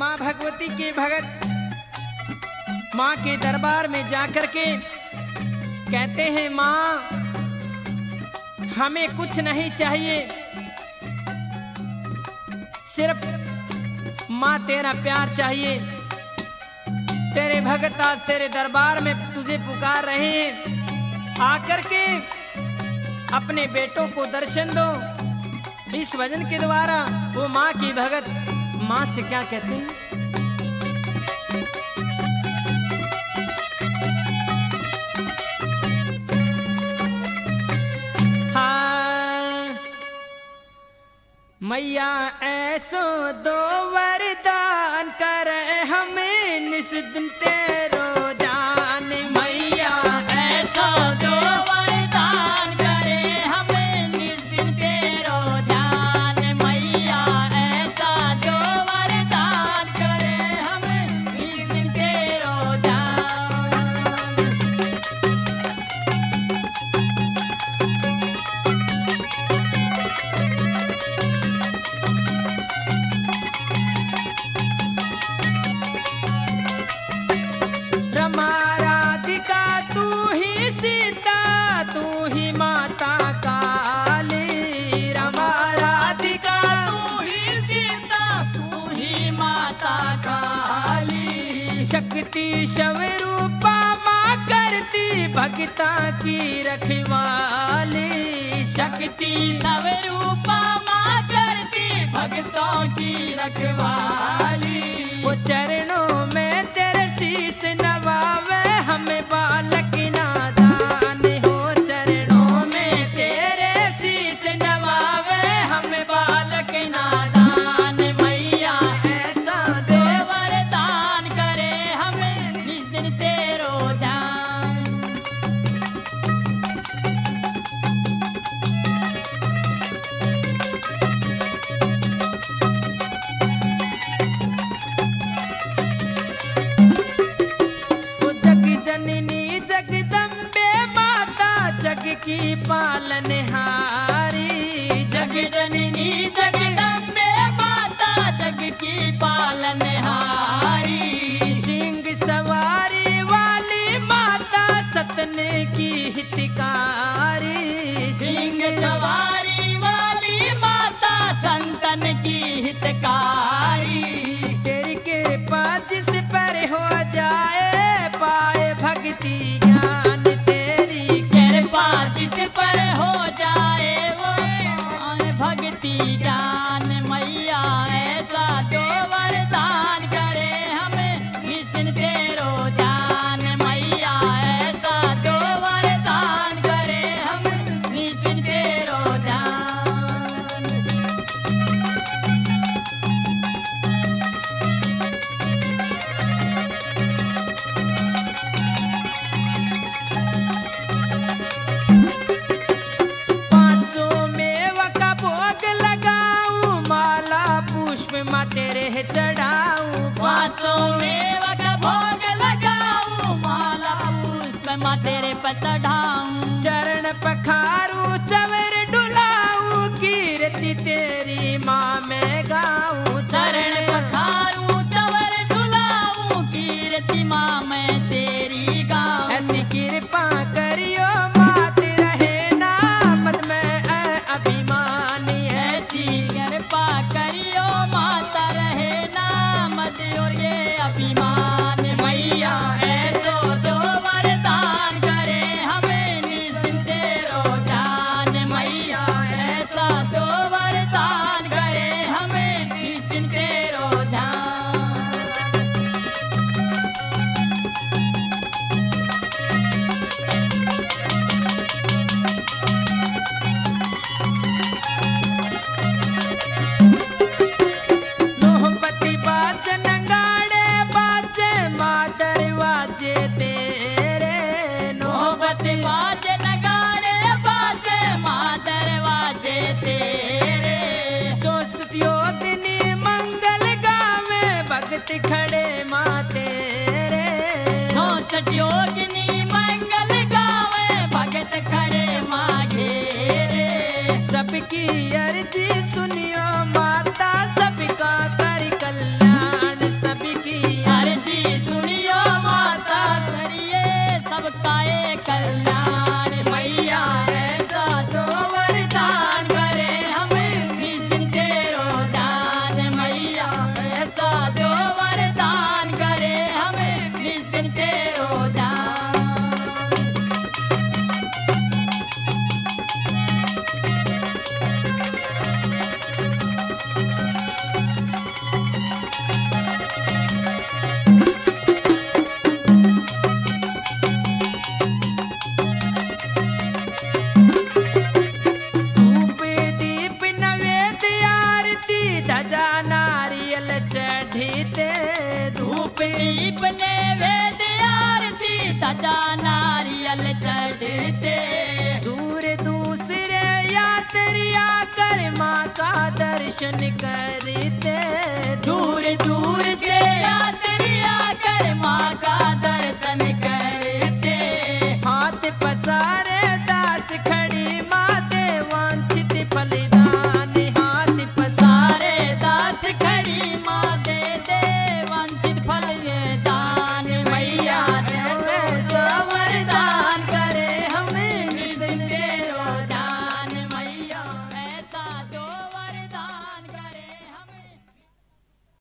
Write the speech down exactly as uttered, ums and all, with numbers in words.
माँ भगवती के भगत माँ के दरबार में जाकर के कहते हैं, माँ हमें कुछ नहीं चाहिए, सिर्फ माँ तेरा प्यार चाहिए। तेरे भगत आज तेरे दरबार में तुझे पुकार रहे हैं, आकर के अपने बेटों को दर्शन दो। इस भजन के द्वारा वो माँ की भगत माँ से क्या कहते हैं? हाँ मैया ऐसो दो वरदान करे हमें निस दिन तेरो जान। मैया ऐसो दो वरदान करे हमें निस दिन तेरो जान। मैया ऐसा दो वरदान करे हमें निस दिन तेरो जान। रमा राधिका तू ही सीता तू ही माता काली। रमा राधिका तू ही सीता तू ही माता काली। शक्ति स्वरूपा माँ करती भक्ता की रखवाली। शक्ति स्वरूपा माँ करती भक्तों की रखवाली। वो चरणों में तेरे शीश नवावे हमें बालक नादान हो। चरणों में तेरे शीश नवावे हमें बालक नादान। मैया ऐसा दे वरदान करे हमें निस दिन तेरो जान। वो जग जननी जगदम्बे माता जग की पालनहारी। जग जननी जगदम्बे माता जग की पालनहारी। सिंह सवारी वाली माता सतन की हितकारी। सिंह सवारी वाली माता संतन की हितकारी। तेरी कृपा जिस पर हो जाए पाए भक्ति ज्ञान। तेरी कृपा जिस पर हो जाए वो पाए भक्ति ज्ञान। मैया ऐसा जो वरदान करे हमें इस दिन तेरो जान। मैया ऐसा जो वरदान करे हमें इस दिन तेरो जान। पांचों मेवा का भोग लगाऊं माला पुष्प माँ तेरे चढ़ाऊं। पांचों मेवा का भोग लगाऊं माला पुष्प माँ तेरे पर चढ़ाऊं। चरण पखारूं चवर डुलाऊं कीर्ति तेरी माँ में गाऊं। चरण पखारूं चवर डुलाऊं कीर्ति माँ में तेरी गाऊं। ऐसी कृपा करियो मात रहे ना मद में अभिमानी। ऐसी कृपा करियो माता रहे ना मद और ये अभिमान। मैया ऐसो जो वरदान करे हमें निस दिन तेरो जान। मैया ऐसा जो वरदान करे हमें निस दिन तेरो जान। नोहपति बाजे नगाड़े बाजे माँ दरवाजे तेरे। नोहपति बाजे नगाड़े बाजे माँ दरवाजे तेरे। चौसठ योगिनी मंगल गावे भगत खड़े माँ तेरे। चौसठ योगिनी मंगल गावे भगत खड़े माँ घेरे। सबकी अर्जी सुनियो माता सबका कर कल्याण। दीप नैवेद्य आरती ध्वजा नारियल चढ़ते। दूर दूसरे यात्री आकर माँ का दर्शन करते।